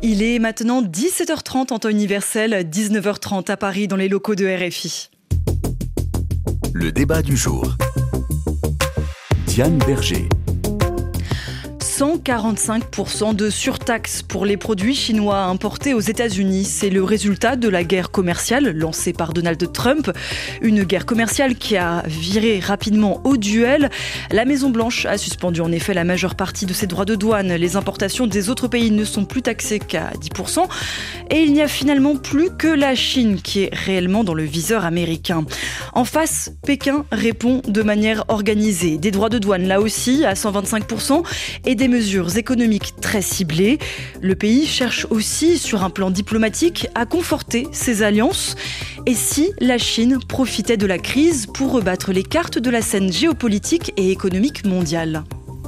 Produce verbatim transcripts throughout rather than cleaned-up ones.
Il est maintenant dix-sept heures trente en temps universel, dix-neuf heures trente à Paris dans les locaux de R F I. Le débat du jour. Diane Berger. cent quarante-cinq pour cent de surtaxe pour les produits chinois importés aux États-Unis. C'est le résultat de la guerre commerciale lancée par Donald Trump. Une guerre commerciale qui a viré rapidement au duel. La Maison-Blanche a suspendu en effet la majeure partie de ses droits de douane. Les importations des autres pays ne sont plus taxées qu'à dix pour cent. Et il n'y a finalement plus que la Chine qui est réellement dans le viseur américain. En face, Pékin répond de manière organisée. Des droits de douane là aussi à cent vingt-cinq pour cent et des mesures économiques très ciblées. Le pays cherche aussi, sur un plan diplomatique, à conforter ses alliances. Et si la Chine profitait de la crise pour rebattre les cartes de la scène géopolitique et économique mondiale ?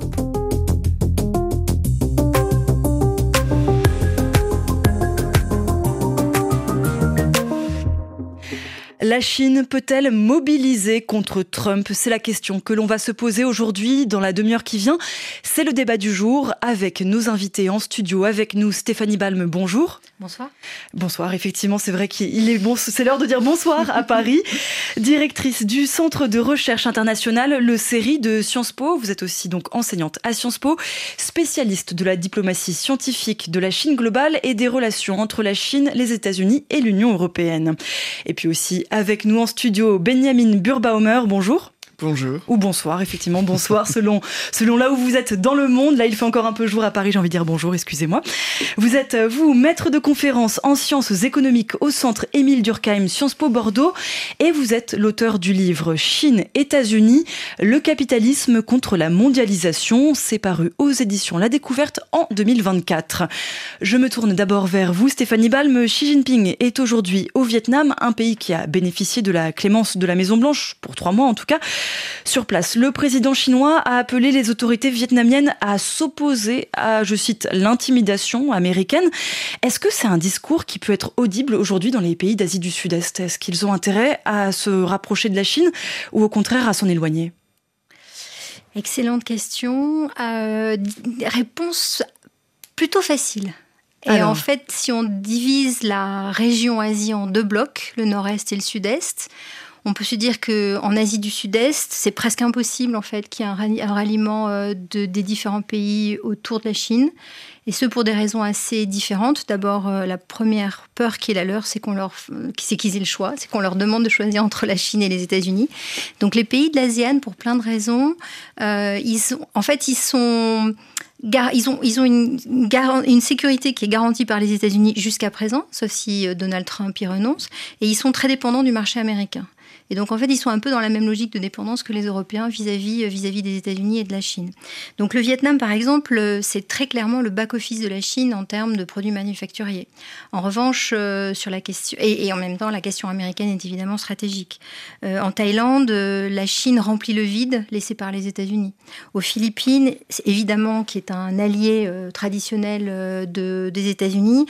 La Chine peut-elle mobiliser contre Trump ? C'est la question que l'on va se poser aujourd'hui dans la demi-heure qui vient. C'est le débat du jour avec nos invités en studio. Avec nous, Stéphanie Balme, bonjour. Bonsoir. Bonsoir, effectivement, c'est vrai qu'il est bon, c'est l'heure de dire bonsoir à Paris. Directrice du Centre de recherche internationale, le C E R I de Sciences Po. Vous êtes aussi donc enseignante à Sciences Po, spécialiste de la diplomatie scientifique de la Chine globale et des relations entre la Chine, les États-Unis et l'Union européenne. Et puis aussi avec nous en studio, Benjamin Burbaumer, bonjour. Bonjour. Ou bonsoir, effectivement, bonsoir, selon, selon là où vous êtes dans le monde. Là, il fait encore un peu jour à Paris, j'ai envie de dire bonjour, excusez-moi. Vous êtes, vous, maître de conférence en sciences économiques au centre Émile Durkheim, Sciences Po Bordeaux, et vous êtes l'auteur du livre Chine-États-Unis, le capitalisme contre la mondialisation. C'est paru aux éditions La Découverte en deux mille vingt-quatre. Je me tourne d'abord vers vous, Stéphanie Balme. Xi Jinping est aujourd'hui au Vietnam, un pays qui a bénéficié de la clémence de la Maison-Blanche, pour trois mois en tout cas. Sur place, le président chinois a appelé les autorités vietnamiennes à s'opposer à, je cite, l'intimidation américaine. Est-ce que c'est un discours qui peut être audible aujourd'hui dans les pays d'Asie du Sud-Est ? Est-ce qu'ils ont intérêt à se rapprocher de la Chine ou au contraire à s'en éloigner ? Excellente question. Euh, réponse plutôt facile. Et Alors. En fait, si on divise la région Asie en deux blocs, le nord-est et le sud-est, on peut se dire qu'en Asie du Sud-Est, c'est presque impossible en fait, qu'il y ait un ralliement de, des différents pays autour de la Chine. Et ce, pour des raisons assez différentes. D'abord, la première peur qui est la leur, c'est, qu'on leur, c'est qu'ils aient le choix, c'est qu'on leur demande de choisir entre la Chine et les États-Unis. Donc les pays de l'ASEAN, pour plein de raisons, euh, ils sont, en fait, ils sont... Ils ont, ils ont une, une sécurité qui est garantie par les États-Unis jusqu'à présent, sauf si Donald Trump y renonce, et ils sont très dépendants du marché américain. Et donc, en fait, ils sont un peu dans la même logique de dépendance que les Européens vis-à-vis, vis-à-vis des États-Unis et de la Chine. Donc, le Vietnam, par exemple, c'est très clairement le back-office de la Chine en termes de produits manufacturiers. En revanche, euh, sur la question... Et, et en même temps, la question américaine est évidemment stratégique. Euh, en Thaïlande, euh, la Chine remplit le vide laissé par les États-Unis. Aux Philippines, évidemment, qui est un allié euh, traditionnel euh, de, des États-Unis,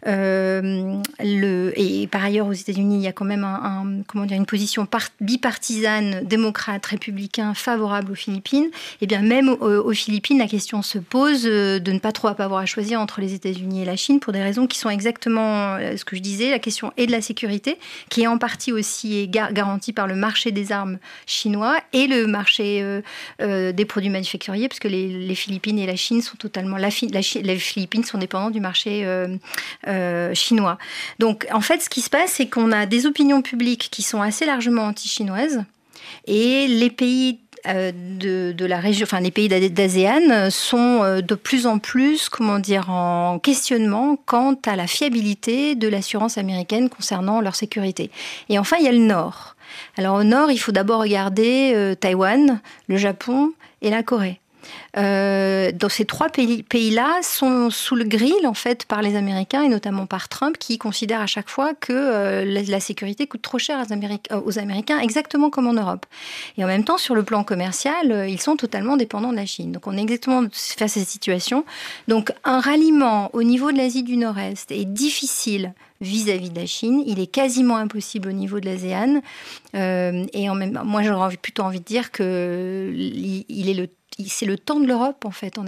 euh, le, et par ailleurs, aux États-Unis, il y a quand même un, un, comment dire, une position bipartisane, démocrate, républicain, favorable aux Philippines, et bien même aux, aux Philippines, la question se pose de ne pas trop avoir à choisir entre les États-Unis et la Chine pour des raisons qui sont exactement ce que je disais, la question est de la sécurité, qui est en partie aussi garantie par le marché des armes chinois et le marché euh, euh, des produits manufacturiers, parce que les, les Philippines et la Chine sont totalement... La, la, les Philippines sont dépendantes du marché euh, euh, chinois. Donc, en fait, ce qui se passe, c'est qu'on a des opinions publiques qui sont assez largement anti-chinoises, et les pays euh, de, de la région, enfin les pays d'ASEAN sont de plus en plus, comment dire, en questionnement quant à la fiabilité de l'assurance américaine concernant leur sécurité. Et enfin, il y a le Nord. Alors au Nord, il faut d'abord regarder euh, Taïwan, le Japon et la Corée. Euh, dans ces trois pays, pays-là sont sous le grill en fait par les Américains et notamment par Trump, qui considère à chaque fois que euh, la, la sécurité coûte trop cher aux, Améric- aux Américains, exactement comme en Europe. Et en même temps, sur le plan commercial, euh, ils sont totalement dépendants de la Chine. Donc on est exactement face à cette situation. Donc un ralliement au niveau de l'Asie du Nord-Est est difficile vis-à-vis de la Chine. Il est quasiment impossible au niveau de l'ASEAN. Euh, et en même, moi, j'aurais plutôt envie de dire que il est le, c'est le temps de l'Europe, en fait, en Asie.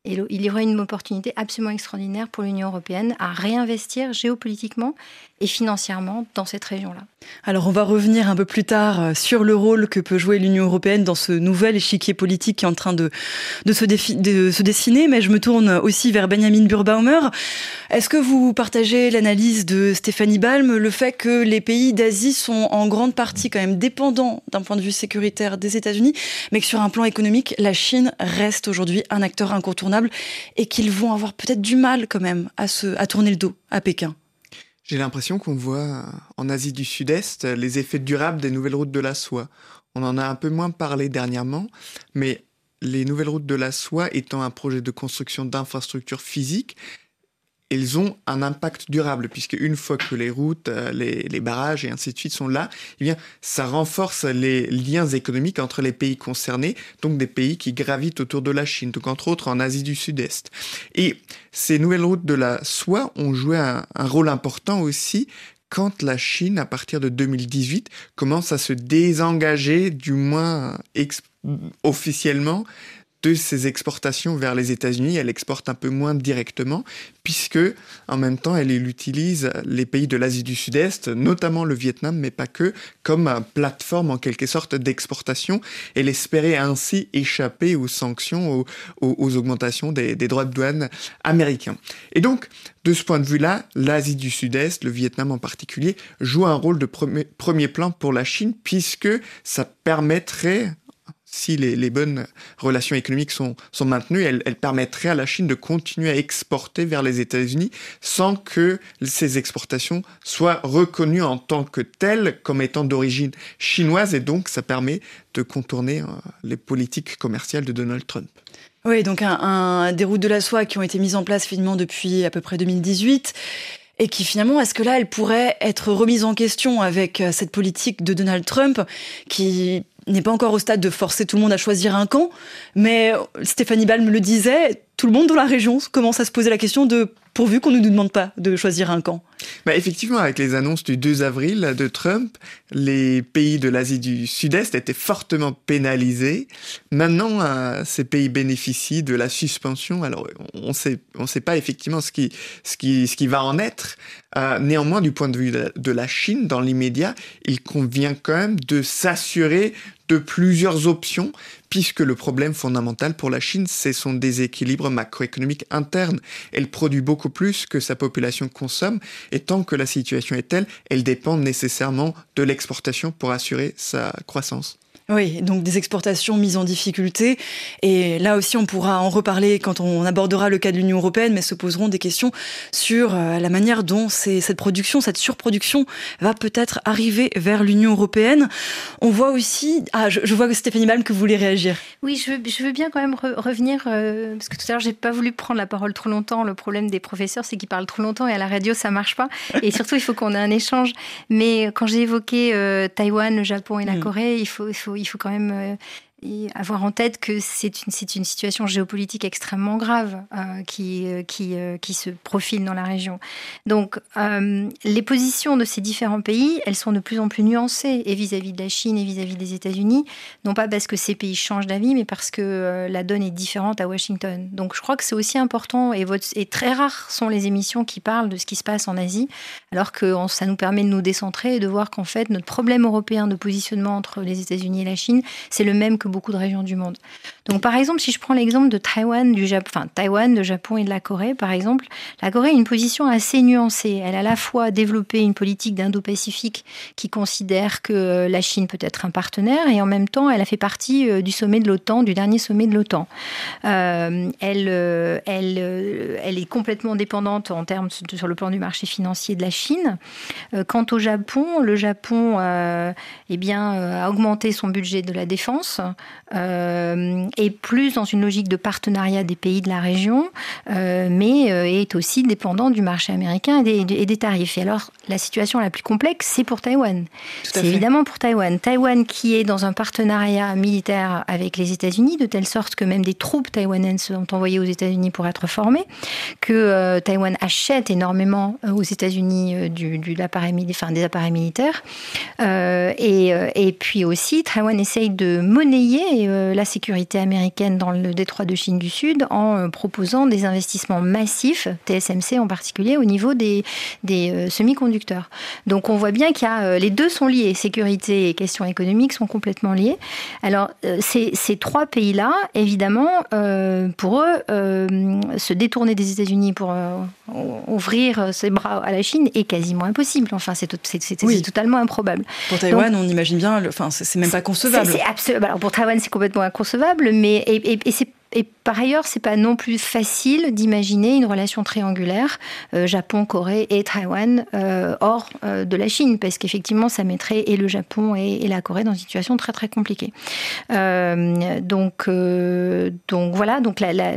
Et il y aurait une opportunité absolument extraordinaire pour l'Union européenne à réinvestir géopolitiquement et financièrement dans cette région-là. Alors on va revenir un peu plus tard sur le rôle que peut jouer l'Union européenne dans ce nouvel échiquier politique qui est en train de, de, se, défi- de se dessiner, mais je me tourne aussi vers Benjamin Burbaumer. Est-ce que vous partagez l'analyse de Stéphanie Balm, le fait que les pays d'Asie sont en grande partie quand même dépendants d'un point de vue sécuritaire des États-Unis, mais que sur un plan économique, la Chine reste aujourd'hui un acteur incontournable et qu'ils vont avoir peut-être du mal quand même à, se, à tourner le dos à Pékin? J'ai l'impression qu'on voit en Asie du Sud-Est les effets durables des nouvelles routes de la soie. On en a un peu moins parlé dernièrement, mais les nouvelles routes de la soie étant un projet de construction d'infrastructures physiques, elles ont un impact durable, puisque une fois que les routes, les, les barrages et ainsi de suite sont là, eh bien, ça renforce les liens économiques entre les pays concernés, donc des pays qui gravitent autour de la Chine, donc entre autres en Asie du Sud-Est. Et ces nouvelles routes de la soie ont joué un, un rôle important aussi quand la Chine, à partir de deux mille dix-huit, commence à se désengager, du moins ex- officiellement, de ses exportations vers les États-Unis. Elle exporte un peu moins directement, puisque en même temps, elle utilise les pays de l'Asie du Sud-Est, notamment le Vietnam, mais pas que, comme plateforme en quelque sorte d'exportation. Elle espérait ainsi échapper aux sanctions, aux, aux, aux augmentations des, des droits de douane américains. Et donc, de ce point de vue-là, l'Asie du Sud-Est, le Vietnam en particulier, joue un rôle de premier, premier plan pour la Chine, puisque ça permettrait, si les, les bonnes relations économiques sont, sont maintenues, elle, elle permettrait à la Chine de continuer à exporter vers les États-Unis sans que ces exportations soient reconnues en tant que telles comme étant d'origine chinoise, et donc ça permet de contourner euh, les politiques commerciales de Donald Trump. Oui, donc un, un, des routes de la soie qui ont été mises en place finalement depuis à peu près deux mille dix-huit et qui finalement, est-ce que là, elles pourraient être remises en question avec cette politique de Donald Trump qui n'est pas encore au stade de forcer tout le monde à choisir un camp, mais Stéphanie Balm le disait, tout le monde dans la région commence à se poser la question de pourvu qu'on ne nous demande pas de choisir un camp. Bah effectivement, avec les annonces du deux avril de Trump, les pays de l'Asie du Sud-Est étaient fortement pénalisés. Maintenant, euh, ces pays bénéficient de la suspension. Alors, on ne sait, on sait pas effectivement ce qui, ce qui, ce qui va en être. Euh, néanmoins, du point de vue de, de la Chine, dans l'immédiat, il convient quand même de s'assurer de plusieurs options, puisque le problème fondamental pour la Chine, c'est son déséquilibre macroéconomique interne. Elle produit beaucoup plus que sa population consomme, et tant que la situation est telle, elle dépend nécessairement de l'exportation pour assurer sa croissance. Oui, donc des exportations mises en difficulté. Et là aussi, on pourra en reparler quand on abordera le cas de l'Union européenne, mais se poseront des questions sur la manière dont c'est, cette production, cette surproduction va peut-être arriver vers l'Union européenne. On voit aussi... Ah, je, je vois que Stéphanie Balm, que vous voulez réagir. Oui, je veux, je veux bien quand même re- revenir, euh, parce que tout à l'heure, j'ai pas voulu prendre la parole trop longtemps. Le problème des professeurs, c'est qu'ils parlent trop longtemps et à la radio, ça marche pas. Et surtout, il faut qu'on ait un échange. Mais quand j'ai évoqué euh, Taïwan, le Japon et la mmh. Corée, il faut... Il faut Il faut quand même euh, avoir en tête que c'est une, c'est une situation géopolitique extrêmement grave euh, qui, euh, qui, euh, qui se profile dans la région. Donc, euh, les positions de ces différents pays, elles sont de plus en plus nuancées, et vis-à-vis de la Chine et vis-à-vis des États-Unis, non pas parce que ces pays changent d'avis, mais parce que euh, la donne est différente à Washington. Donc, je crois que c'est aussi important, et, votre, et très rares sont les émissions qui parlent de ce qui se passe en Asie, alors que on, ça nous permet de nous décentrer et de voir qu'en fait, notre problème européen de positionnement entre les États-Unis et la Chine, c'est le même que beaucoup de régions du monde. Donc, par exemple, si je prends l'exemple de Taïwan, du Japon, enfin, Taïwan, de Japon et de la Corée, par exemple, la Corée a une position assez nuancée. Elle a à la fois développé une politique d'Indo-Pacifique qui considère que la Chine peut être un partenaire, et en même temps, elle a fait partie du sommet de l'OTAN, du dernier sommet de l'OTAN. Euh, elle, elle, elle est complètement dépendante en termes de, sur le plan du marché financier de la Chine. Euh, quant au Japon, le Japon euh, eh bien, a augmenté son budget de la défense, euh, est plus dans une logique de partenariat des pays de la région, euh, mais euh, est aussi dépendant du marché américain et des, et des tarifs. Et alors, la situation la plus complexe, c'est pour Taïwan. C'est fait. Évidemment pour Taïwan. Taïwan qui est dans un partenariat militaire avec les États-Unis, de telle sorte que même des troupes taïwanaises sont envoyées aux États-Unis pour être formées, que euh, Taïwan achète énormément euh, aux États-Unis euh, du, du, l'appareil, enfin, des appareils militaires. Euh, et, euh, et puis aussi, Taïwan essaye de monnayer appuyer euh, la sécurité américaine dans le détroit de Chine du Sud en euh, proposant des investissements massifs, T S M C en particulier, au niveau des, des euh, semi-conducteurs. Donc on voit bien qu'il y a, euh, les deux sont liés, sécurité et questions économiques sont complètement liées. Alors euh, ces, ces trois pays-là, évidemment, euh, pour eux, euh, se détourner des États-Unis pour euh, ouvrir ses bras à la Chine est quasiment impossible. Enfin, c'est, c'est, c'est, oui. c'est totalement improbable. Pour Taïwan, donc, on imagine bien, le, enfin, c'est, c'est même pas concevable. C'est, c'est absolument. Alors pour Taïwan, c'est complètement inconcevable, mais et, et, et c'est Et par ailleurs, c'est pas non plus facile d'imaginer une relation triangulaire euh, Japon, Corée et Taïwan euh, hors euh, de la Chine, parce qu'effectivement, ça mettrait et le Japon et, et la Corée dans une situation très très compliquée. Euh, donc, euh, donc voilà. Donc la, la,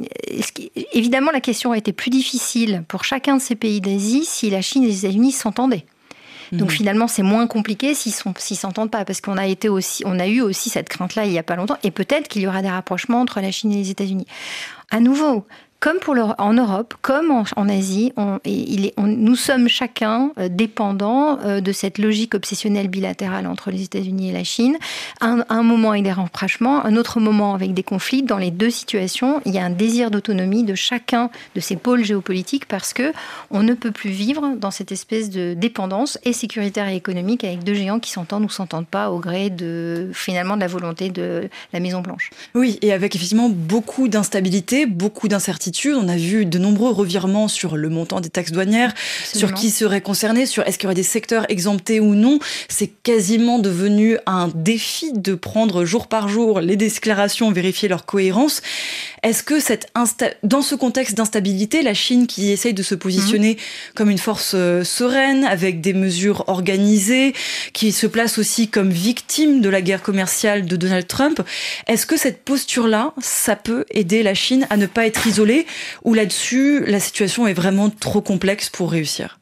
évidemment, la question a été plus difficile pour chacun de ces pays d'Asie si la Chine et les États-Unis s'entendaient. Donc mmh. finalement, c'est moins compliqué s'ils sont, s'ils s'entendent pas, parce qu'on a été aussi, on a eu aussi cette crainte-là il y a pas longtemps, et peut-être qu'il y aura des rapprochements entre la Chine et les États-Unis. À nouveau, comme pour le, en Europe, comme en, en Asie, on, il est, on, nous sommes chacun euh, dépendants euh, de cette logique obsessionnelle bilatérale entre les États-Unis et la Chine. Un, un moment avec des rapprochements, un autre moment avec des conflits. Dans les deux situations, il y a un désir d'autonomie de chacun de ces pôles géopolitiques, parce que on ne peut plus vivre dans cette espèce de dépendance et sécuritaire et économique avec deux géants qui s'entendent ou s'entendent pas au gré de finalement de la volonté de la Maison Blanche. Oui, et avec effectivement beaucoup d'instabilité, beaucoup d'incertitude. On a vu de nombreux revirements sur le montant des taxes douanières, Absolument. Sur qui serait concerné, sur est-ce qu'il y aurait des secteurs exemptés ou non. C'est quasiment devenu un défi de prendre jour par jour les déclarations, vérifier leur cohérence. Est-ce que cette insta- dans ce contexte d'instabilité, la Chine qui essaye de se positionner mmh. comme une force euh, sereine, avec des mesures organisées, qui se place aussi comme victime de la guerre commerciale de Donald Trump, est-ce que cette posture-là, ça peut aider la Chine à ne pas être isolée, ou là-dessus, la situation est vraiment trop complexe pour réussir?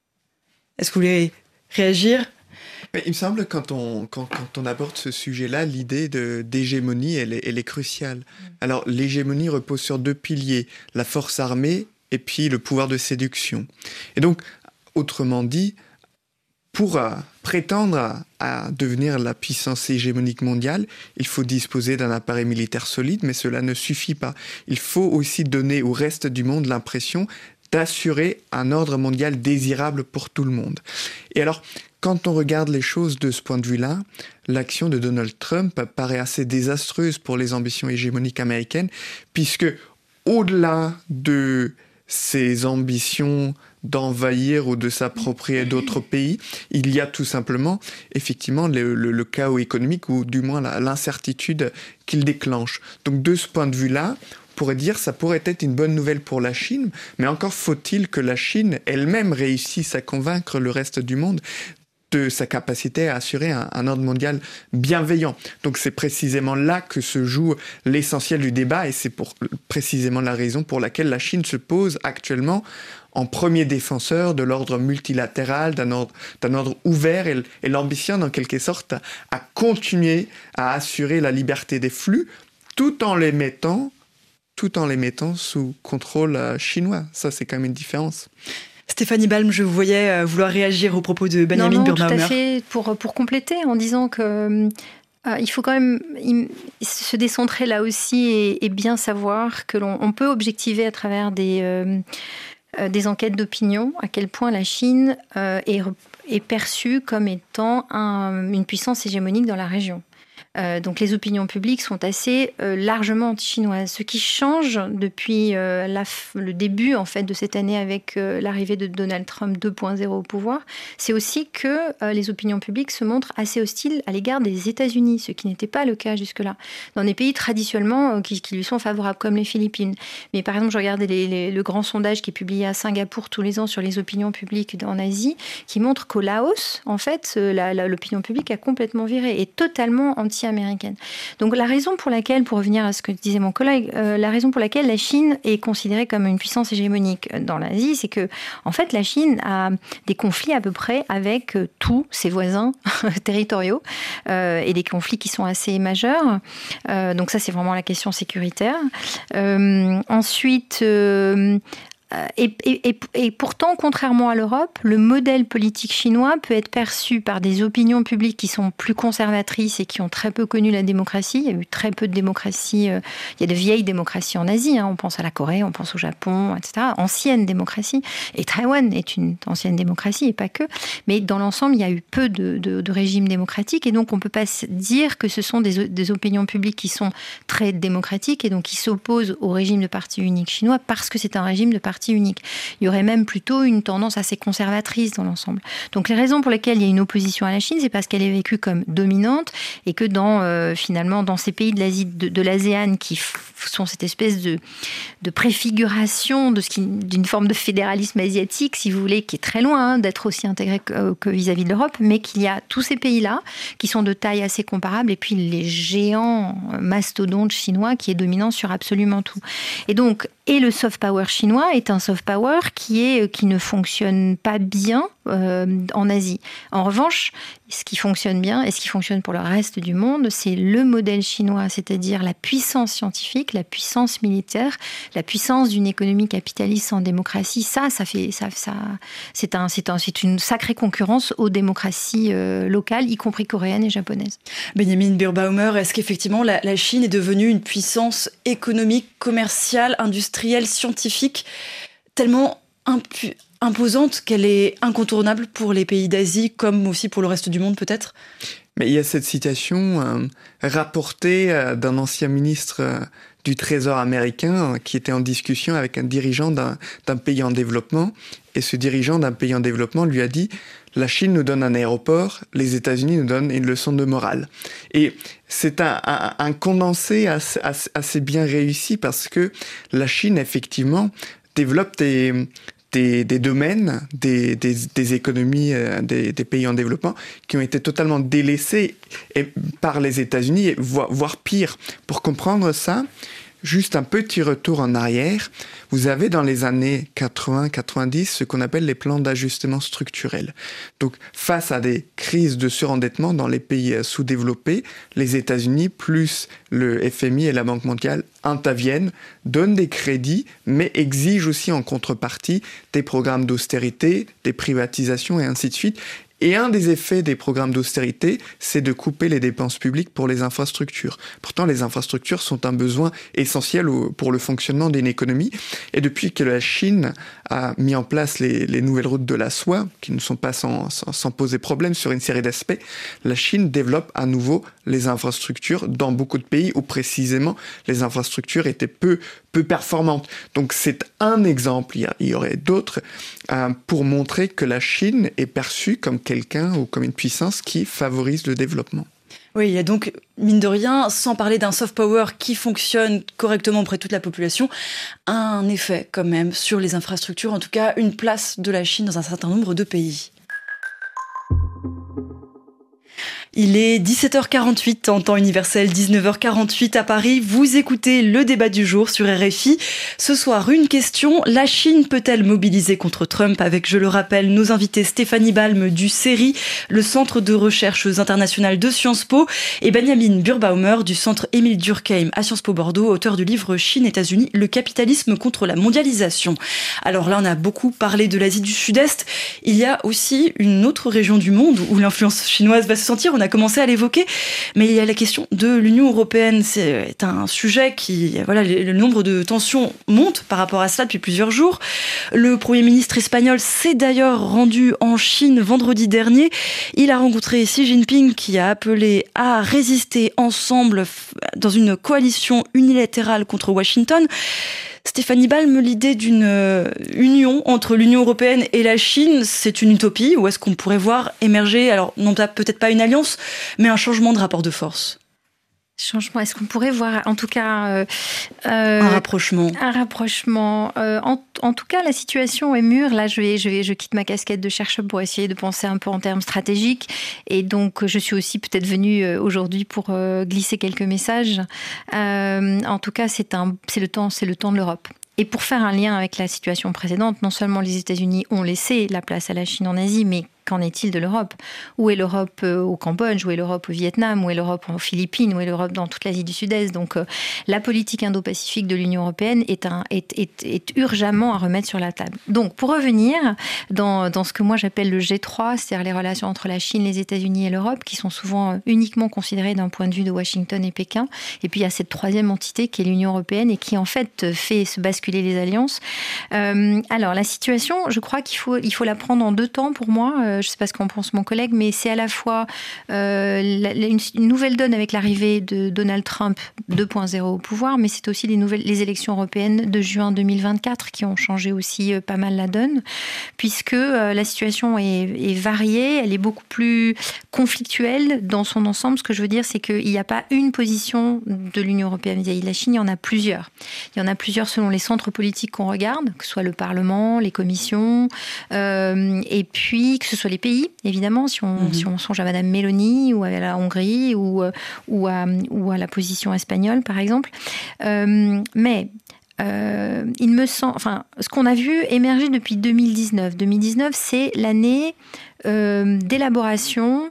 Est-ce que vous voulez réagir ? Mais il me semble, quand on, quand, quand on aborde ce sujet-là, l'idée de, d'hégémonie, elle est, elle est cruciale. Alors, l'hégémonie repose sur deux piliers, la force armée et puis le pouvoir de séduction. Et donc, autrement dit, pour euh, prétendre à, à devenir la puissance hégémonique mondiale, il faut disposer d'un appareil militaire solide, mais cela ne suffit pas. Il faut aussi donner au reste du monde l'impression d'assurer un ordre mondial désirable pour tout le monde. Et alors, quand on regarde les choses de ce point de vue-là, l'action de Donald Trump paraît assez désastreuse pour les ambitions hégémoniques américaines, puisque au-delà de ses ambitions d'envahir ou de s'approprier d'autres pays, il y a tout simplement, effectivement, le, le, le chaos économique, ou du moins la, l'incertitude qu'il déclenche. Donc de ce point de vue-là, on pourrait dire que ça pourrait être une bonne nouvelle pour la Chine, mais encore faut-il que la Chine elle-même réussisse à convaincre le reste du monde de sa capacité à assurer un, un ordre mondial bienveillant. Donc c'est précisément là que se joue l'essentiel du débat, et c'est pour, précisément la raison pour laquelle la Chine se pose actuellement en premier défenseur de l'ordre multilatéral, d'un ordre, d'un ordre ouvert, et, et l'ambitionne en quelque sorte à, à continuer à assurer la liberté des flux, tout en les mettant, tout en les mettant sous contrôle chinois. Ça, c'est quand même une différence. Stéphanie Balm, je vous voyais vouloir réagir aux propos de Benjamin non, non, Burmauer. Tout à fait, pour, pour compléter, en disant que euh, il faut quand même il, se décentrer là aussi, et, et bien savoir que l'on on peut objectiver à travers des, euh, euh, des enquêtes d'opinion à quel point la Chine euh, est, est perçue comme étant un, une puissance hégémonique dans la région. Euh, donc les opinions publiques sont assez euh, largement anti-chinoises. Ce qui change depuis euh, la f- le début en fait de cette année avec euh, l'arrivée de Donald Trump deux point zéro au pouvoir, c'est aussi que euh, les opinions publiques se montrent assez hostiles à l'égard des États-Unis, ce qui n'était pas le cas jusque-là, dans des pays traditionnellement euh, qui, qui lui sont favorables, comme les Philippines. Mais par exemple, je regardais les, les, le grand sondage qui est publié à Singapour tous les ans sur les opinions publiques en Asie, qui montre qu'au Laos, en fait, la, la, l'opinion publique a complètement viré, et totalement anti américaine. Donc la raison pour laquelle, pour revenir à ce que disait mon collègue, euh, la raison pour laquelle la Chine est considérée comme une puissance hégémonique dans l'Asie, c'est que en fait la Chine a des conflits à peu près avec euh, tous ses voisins territoriaux, euh, et des conflits qui sont assez majeurs. Euh, donc ça, c'est vraiment la question sécuritaire. Euh, ensuite, euh, Et, et, et, et pourtant, contrairement à l'Europe, le modèle politique chinois peut être perçu par des opinions publiques qui sont plus conservatrices et qui ont très peu connu la démocratie. Il y a eu très peu de démocratie. Euh, il y a de vieilles démocraties en Asie. Hein. On pense à la Corée, on pense au Japon, et cetera. Ancienne démocratie. Et Taïwan est une ancienne démocratie, et pas que. Mais dans l'ensemble, il y a eu peu de, de, de régimes démocratiques. Et donc, on ne peut pas dire que ce sont des, des opinions publiques qui sont très démocratiques et donc qui s'opposent au régime de parti unique chinois parce que c'est un régime de parti unique. Il y aurait même plutôt une tendance assez conservatrice dans l'ensemble. Donc les raisons pour lesquelles il y a une opposition à la Chine, c'est parce qu'elle est vécue comme dominante et que dans, euh, finalement, dans ces pays de l'Asie, de, de l'ASEAN qui f- sont cette espèce de, de préfiguration de ce qui, d'une forme de fédéralisme asiatique, si vous voulez, qui est très loin hein, d'être aussi intégré que, que vis-à-vis de l'Europe, mais qu'il y a tous ces pays-là qui sont de taille assez comparable et puis les géants mastodontes chinois qui est dominant sur absolument tout. Et donc, et le soft power chinois est un soft power qui, est, qui ne fonctionne pas bien euh, en Asie. En revanche, ce qui fonctionne bien et ce qui fonctionne pour le reste du monde, c'est le modèle chinois, c'est-à-dire la puissance scientifique, la puissance militaire, la puissance d'une économie capitaliste en démocratie. Ça, ça fait, ça, ça, c'est, un, c'est, un, c'est une sacrée concurrence aux démocraties euh, locales, y compris coréennes et japonaises. Benjamin Birbaumer, est-ce qu'effectivement la, la Chine est devenue une puissance économique, commerciale, industrielle, scientifique, tellement impu- imposante qu'elle est incontournable pour les pays d'Asie comme aussi pour le reste du monde peut-être ? Mais il y a cette citation euh, rapportée euh, d'un ancien ministre euh, du Trésor américain euh, qui était en discussion avec un dirigeant d'un, d'un pays en développement. Et ce dirigeant d'un pays en développement lui a dit « La Chine nous donne un aéroport, les États-Unis nous donnent une leçon de morale. » Et c'est un, un, un condensé assez, assez, assez bien réussi parce que la Chine, effectivement, développe des... Des, des domaines, des, des, des économies euh, des, des pays en développement qui ont été totalement délaissés et, par les États-Unis, voire, voire pire. Pour comprendre ça, juste un petit retour en arrière, vous avez dans les années quatre-vingts quatre-vingt-dix ce qu'on appelle les plans d'ajustement structurel. Donc face à des crises de surendettement dans les pays sous-développés, les États-Unis plus le F M I et la Banque mondiale interviennent, donnent des crédits, mais exigent aussi en contrepartie des programmes d'austérité, des privatisations et ainsi de suite. Et un des effets des programmes d'austérité, c'est de couper les dépenses publiques pour les infrastructures. Pourtant, les infrastructures sont un besoin essentiel au, pour le fonctionnement d'une économie. Et depuis que la Chine a mis en place les, les nouvelles routes de la soie, qui ne sont pas sans, sans, sans poser problème sur une série d'aspects, la Chine développe à nouveau les infrastructures dans beaucoup de pays où précisément les infrastructures étaient peu, peu performantes. Donc c'est un exemple, il y, a, il y aurait d'autres, euh, pour montrer que la Chine est perçue comme quelqu'un ou comme une puissance qui favorise le développement. Oui, il y a donc, mine de rien, sans parler d'un soft power qui fonctionne correctement auprès de toute la population, un effet quand même sur les infrastructures, en tout cas une place de la Chine dans un certain nombre de pays. Il est dix-sept heures quarante-huit en temps universel, dix-neuf heures quarante-huit à Paris. Vous écoutez le débat du jour sur R F I. Ce soir, une question. La Chine peut-elle mobiliser contre Trump avec, je le rappelle, nos invités Stéphanie Balme du C E R I, le Centre de recherches internationales de Sciences Po, et Benjamin Birbaumer du Centre Émile Durkheim à Sciences Po Bordeaux, auteur du livre Chine-États-Unis, le capitalisme contre la mondialisation. Alors là, on a beaucoup parlé de l'Asie du Sud-Est. Il y a aussi une autre région du monde où l'influence chinoise va se sentir. On a commencé à l'évoquer, mais il y a la question de l'Union européenne. C'est un sujet qui, voilà, le nombre de tensions monte par rapport à cela depuis plusieurs jours. Le Premier ministre espagnol s'est d'ailleurs rendu en Chine vendredi dernier. Il a rencontré Xi Jinping qui a appelé à résister ensemble dans une coalition unilatérale contre Washington. Stéphanie Balme, l'idée d'une euh, union entre l'Union européenne et la Chine, c'est une utopie ou est-ce qu'on pourrait voir émerger, alors non peut-être pas une alliance, mais un changement de rapport de force ? Changement, est-ce qu'on pourrait voir, en tout cas... Euh, euh, un rapprochement. Un rapprochement. Euh, en, en tout cas, la situation est mûre. Là, je, vais, je, vais, je quitte ma casquette de chercheur pour essayer de penser un peu en termes stratégiques. Et donc, je suis aussi peut-être venue aujourd'hui pour euh, glisser quelques messages. Euh, en tout cas, c'est, un, c'est, le temps, c'est le temps de l'Europe. Et pour faire un lien avec la situation précédente, non seulement les États-Unis ont laissé la place à la Chine en Asie, mais qu'en est-il de l'Europe ? Où est l'Europe au Cambodge ? Où est l'Europe au Vietnam ? Où est l'Europe aux Philippines ? Où est l'Europe dans toute l'Asie du Sud-Est ? Donc euh, la politique indo-pacifique de l'Union européenne est, un, est, est, est urgemment à remettre sur la table. Donc pour revenir dans, dans ce que moi j'appelle le G trois, c'est-à-dire les relations entre la Chine, les États-Unis et l'Europe, qui sont souvent uniquement considérées d'un point de vue de Washington et Pékin. Et puis il y a cette troisième entité qui est l'Union européenne et qui en fait fait se basculer les alliances. Euh, alors la situation, je crois qu'il faut, il faut la prendre en deux temps pour moi. Euh, je ne sais pas ce qu'en pense mon collègue, mais c'est à la fois euh, la, une, une nouvelle donne avec l'arrivée de Donald Trump deux point zéro au pouvoir, mais c'est aussi les, nouvelles, les élections européennes de juin deux mille vingt-quatre qui ont changé aussi euh, pas mal la donne, puisque euh, la situation est, est variée, elle est beaucoup plus conflictuelle dans son ensemble. Ce que je veux dire, c'est qu'il n'y a pas une position de l'Union européenne vis-à-vis de la Chine, il y en a plusieurs. Il y en a plusieurs selon les centres politiques qu'on regarde, que ce soit le Parlement, les commissions, euh, et puis que ce soit les pays, évidemment, si on, mmh. si on songe à Madame Meloni ou à la Hongrie ou, ou, à, ou à la position espagnole, par exemple. Euh, mais euh, il me semble, enfin, ce qu'on a vu émerger depuis deux mille dix-neuf. deux mille dix-neuf, c'est l'année Euh, d'élaboration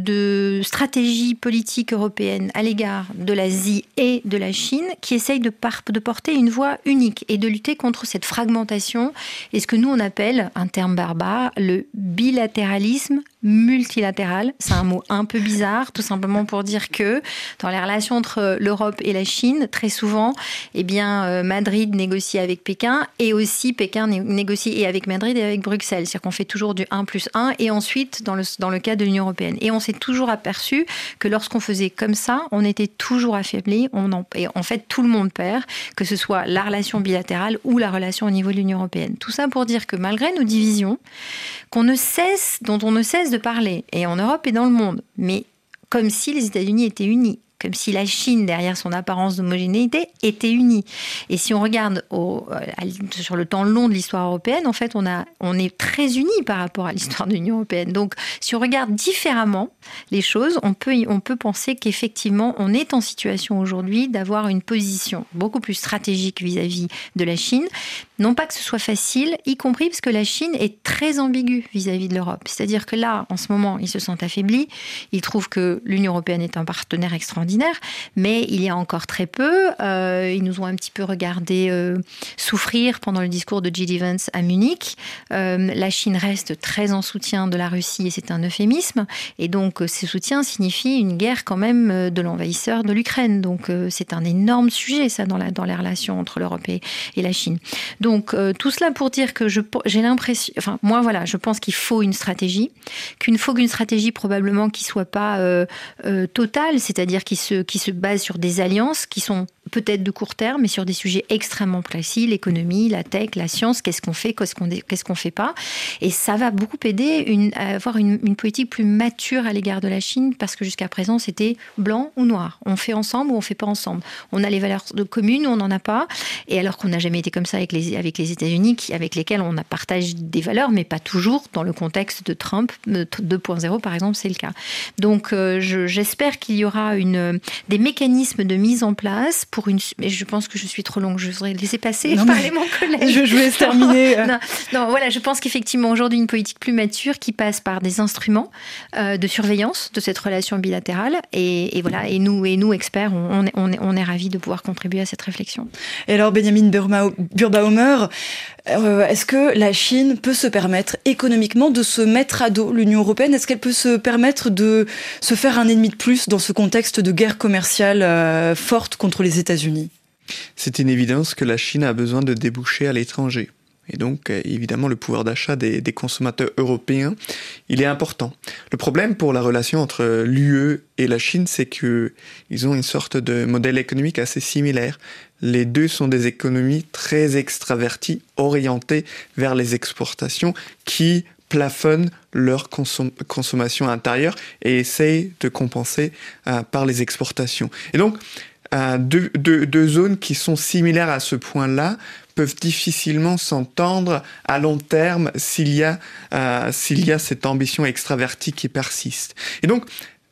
de stratégies politiques européennes à l'égard de l'Asie et de la Chine qui essayent de, par- de porter une voie unique et de lutter contre cette fragmentation et ce que nous on appelle, un terme barbare, le bilatéralisme multilatéral. C'est un mot un peu bizarre, tout simplement pour dire que dans les relations entre l'Europe et la Chine, très souvent, eh bien, euh, Madrid négocie avec Pékin et aussi Pékin né- négocie et avec Madrid et avec Bruxelles. C'est-à-dire qu'on fait toujours du un plus un et ensuite dans le, dans le cas de l'Union européenne. Et on s'est toujours aperçu que lorsqu'on faisait comme ça, on était toujours affaibli. On en, et en fait, tout le monde perd, que ce soit la relation bilatérale ou la relation au niveau de l'Union européenne. Tout ça pour dire que malgré nos divisions, qu'on ne cesse, dont on ne cesse de parler, et en Europe et dans le monde, mais comme si les États-Unis étaient unis, comme si la Chine, derrière son apparence d'homogénéité, était unie. Et si on regarde au, sur le temps long de l'histoire européenne, en fait, on, a, on est très unis par rapport à l'histoire de l'Union européenne. Donc, si on regarde différemment les choses, on peut, on peut penser qu'effectivement, on est en situation aujourd'hui d'avoir une position beaucoup plus stratégique vis-à-vis de la Chine. Non pas que ce soit facile, y compris parce que la Chine est très ambiguë vis-à-vis de l'Europe. C'est-à-dire que là, en ce moment, ils se sentent affaiblis. Ils trouvent que l'Union européenne est un partenaire extraordinaire. Mais il y a encore très peu, euh, ils nous ont un petit peu regardé euh, souffrir pendant le discours de J D Vance à Munich. Euh, la Chine reste très en soutien de la Russie et c'est un euphémisme. Et donc, ce soutien signifie une guerre quand même de l'envahisseur de l'Ukraine. Donc, euh, c'est un énorme sujet, ça, dans, la, dans les relations entre l'Europe et, et la Chine. Donc, euh, tout cela pour dire que je, j'ai l'impression... Enfin, moi, voilà, je pense qu'il faut une stratégie, qu'il faut qu'une stratégie probablement qui ne soit pas euh, euh, totale, c'est-à-dire qui se, qui se base sur des alliances qui sont peut-être de court terme, mais sur des sujets extrêmement précis, l'économie, la tech, la science, qu'est-ce qu'on fait, qu'est-ce qu'on qu'est-ce qu'on fait pas. Et ça va beaucoup aider une, à avoir une, une politique plus mature à l'égard de la Chine, parce que jusqu'à présent, c'était blanc ou noir. On fait ensemble ou on fait pas ensemble. On a les valeurs de communes ou on n'en a pas. Et alors qu'on n'a jamais été comme ça avec les, avec les États-Unis, qui, avec lesquels on a partagé des valeurs, mais pas toujours dans le contexte de Trump deux point zéro, par exemple, c'est le cas. Donc, euh, je, j'espère qu'il y aura une, des mécanismes de mise en place pour une... Mais je pense que je suis trop longue, je voudrais laisser passer non, parler mon collègue. Je, je vais terminer. non, non, voilà, je pense qu'effectivement, aujourd'hui, une politique plus mature qui passe par des instruments euh, de surveillance de cette relation bilatérale. Et, et voilà, et nous, et nous experts, on, on, est, on est ravis de pouvoir contribuer à cette réflexion. Et alors, Benjamin Burbaumer, euh, est-ce que la Chine peut se permettre économiquement de se mettre à dos l'Union européenne ? Est-ce qu'elle peut se permettre de se faire un ennemi de plus dans ce contexte de guerre commerciale euh, forte contre les États-Unis ? C'est une évidence que la Chine a besoin de débouchés à l'étranger. Et donc, évidemment, le pouvoir d'achat des, des consommateurs européens, il est important. Le problème pour la relation entre l'U E et la Chine, c'est qu'ils ont une sorte de modèle économique assez similaire. Les deux sont des économies très extraverties, orientées vers les exportations, qui plafonnent leur consom- consommation intérieure et essayent de compenser euh, par les exportations. Et donc, euh, deux, deux, deux zones qui sont similaires à ce point-là peuvent difficilement s'entendre à long terme s'il y a, euh, s'il y a cette ambition extravertie qui persiste. Et donc,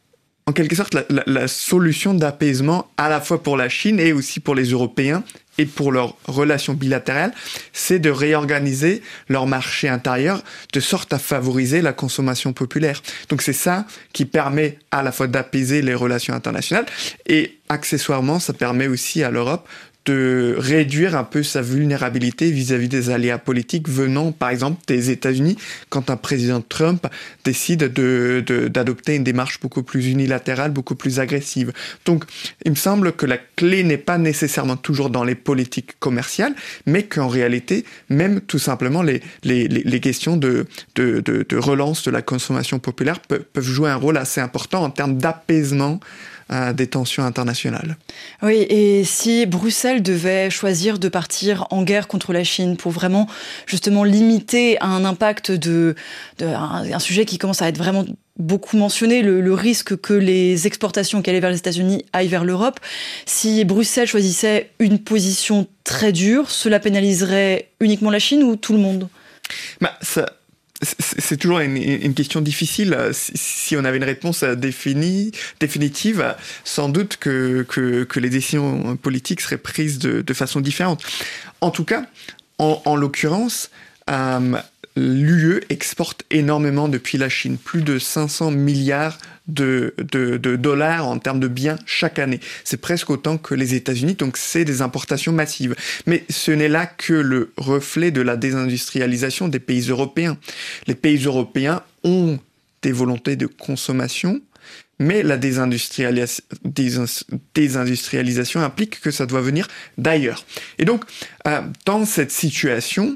en quelque sorte la, la, la solution d'apaisement à la fois pour la Chine et aussi pour les Européens et pour leurs relations bilatérales, c'est de réorganiser leur marché intérieur de sorte à favoriser la consommation populaire. Donc c'est ça qui permet à la fois d'apaiser les relations internationales et accessoirement, ça permet aussi à l'Europe de réduire un peu sa vulnérabilité vis-à-vis des aléas politiques venant, par exemple, des États-Unis, quand un président Trump décide de, de, d'adopter une démarche beaucoup plus unilatérale, beaucoup plus agressive. Donc, il me semble que la clé n'est pas nécessairement toujours dans les politiques commerciales, mais qu'en réalité, même tout simplement, les, les, les questions de, de, de, de relance de la consommation populaire peuvent, peuvent jouer un rôle assez important en termes d'apaisement des tensions internationales. Oui, et si Bruxelles devait choisir de partir en guerre contre la Chine pour vraiment justement limiter un impact de, de un, un sujet qui commence à être vraiment beaucoup mentionné, le, le risque que les exportations qui allaient vers les États-Unis aillent vers l'Europe, si Bruxelles choisissait une position très dure, cela pénaliserait uniquement la Chine ou tout le monde ? Bah, ça... C'est toujours une, une question difficile. Si on avait une réponse définie, définitive, sans doute que, que, que les décisions politiques seraient prises de, de façon différente. En tout cas, en, en l'occurrence, euh, l'U E exporte énormément depuis la Chine, plus de cinq cents milliards de, de, de dollars en termes de biens chaque année. C'est presque autant que les États-Unis, donc c'est des importations massives. Mais ce n'est là que le reflet de la désindustrialisation des pays européens. Les pays européens ont des volontés de consommation, mais la désindustrialis- dés- désindustrialisation implique que ça doit venir d'ailleurs. Et donc, euh, dans cette situation,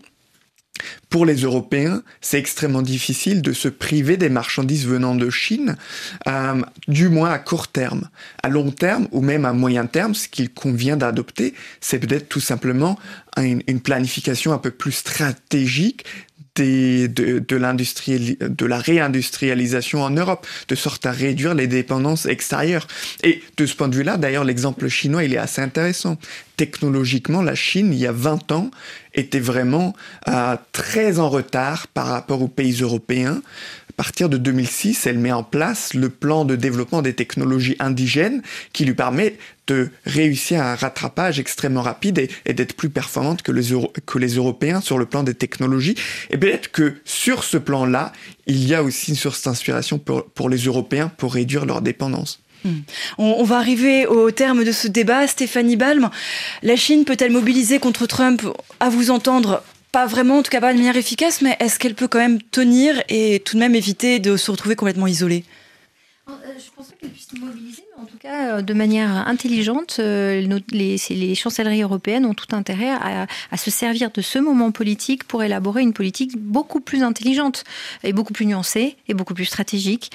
pour les Européens, c'est extrêmement difficile de se priver des marchandises venant de Chine, euh, du moins à court terme. À long terme, ou même à moyen terme, ce qu'il convient d'adopter, c'est peut-être tout simplement une, une planification un peu plus stratégique Des, de, de, l'industrie, de la réindustrialisation en Europe, de sorte à réduire les dépendances extérieures. Et de ce point de vue-là, d'ailleurs, l'exemple chinois, il est assez intéressant. Technologiquement, la Chine, il y a vingt ans, était vraiment euh, très en retard par rapport aux pays européens. À partir de deux mille six, elle met en place le plan de développement des technologies indigènes qui lui permet de réussir un rattrapage extrêmement rapide et, et d'être plus performante que les, Euro- que les Européens sur le plan des technologies. Et peut-être que sur ce plan-là, il y a aussi une source d'inspiration pour, pour les Européens pour réduire leur dépendance. On, on va arriver au terme de ce débat. Stéphanie Balme, la Chine peut-elle mobiliser contre Trump ? À vous entendre, pas vraiment, en tout cas pas de manière efficace, mais est-ce qu'elle peut quand même tenir et tout de même éviter de se retrouver complètement isolée ? Je pense pas qu'elle puisse mobiliser, mais en tout cas, de manière intelligente, les, les chancelleries européennes ont tout intérêt à, à se servir de ce moment politique pour élaborer une politique beaucoup plus intelligente et beaucoup plus nuancée et beaucoup plus stratégique.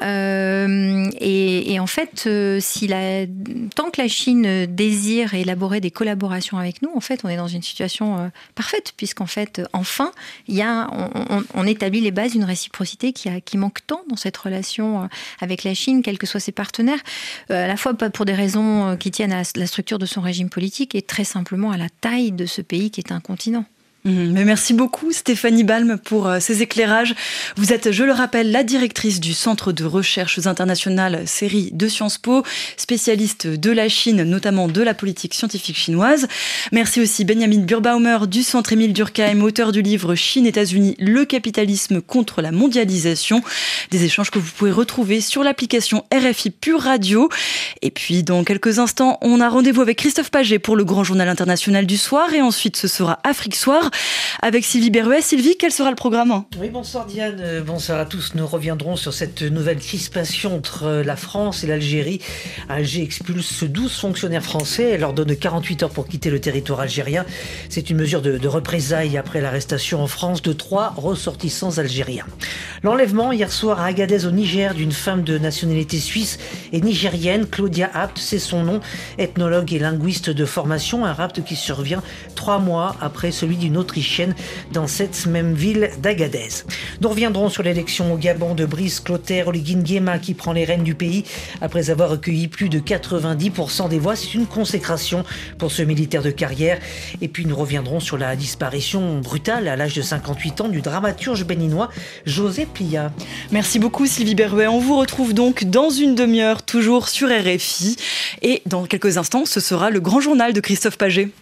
Euh, et, et en fait, si la, tant que la Chine désire élaborer des collaborations avec nous, en fait, on est dans une situation parfaite, puisqu'en fait, enfin, il y a, on, on, on établit les bases d'une réciprocité qui, a, qui manque tant dans cette relation avec la Chine, quels que soient ses partenaires, euh, à la fois pas pour des raisons qui tiennent à la structure de son régime politique et très simplement à la taille de ce pays qui est un continent. Mmh, mais merci beaucoup Stéphanie Balme pour euh, ces éclairages. Vous êtes, je le rappelle, la directrice du Centre de recherches internationales série de Sciences Po, spécialiste de la Chine, notamment de la politique scientifique chinoise. Merci aussi Benjamin Birbaumer du Centre Émile Durkheim, auteur du livre Chine-États-Unis, le capitalisme contre la mondialisation. Des échanges que vous pouvez retrouver sur l'application R F I Pure Radio. Et puis dans quelques instants, on a rendez-vous avec Christophe Paget pour le grand journal international du soir et ensuite ce sera Afrique Soir avec Sylvie Berruet. Sylvie, quel sera le programme ? Oui, bonsoir Diane, bonsoir à tous. Nous reviendrons sur cette nouvelle crispation entre la France et l'Algérie. Alger expulse douze fonctionnaires français. Elle leur donne quarante-huit heures pour quitter le territoire algérien. C'est une mesure de, de représailles après l'arrestation en France de trois ressortissants algériens. L'enlèvement hier soir à Agadez au Niger d'une femme de nationalité suisse et nigérienne, Claudia Abt, c'est son nom, ethnologue et linguiste de formation. Un rapt qui survient trois mois après celui d'une autre autrichienne dans cette même ville d'Agadez. Nous reviendrons sur l'élection au Gabon de Brice Clotaire Oligui Nguema qui prend les rênes du pays après avoir recueilli plus de quatre-vingt-dix pour cent des voix. C'est une consécration pour ce militaire de carrière. Et puis nous reviendrons sur la disparition brutale à l'âge de cinquante-huit ans du dramaturge béninois José Plia. Merci beaucoup Sylvie Berruet. On vous retrouve donc dans une demi-heure, toujours sur R F I. Et dans quelques instants, ce sera le grand journal de Christophe Paget.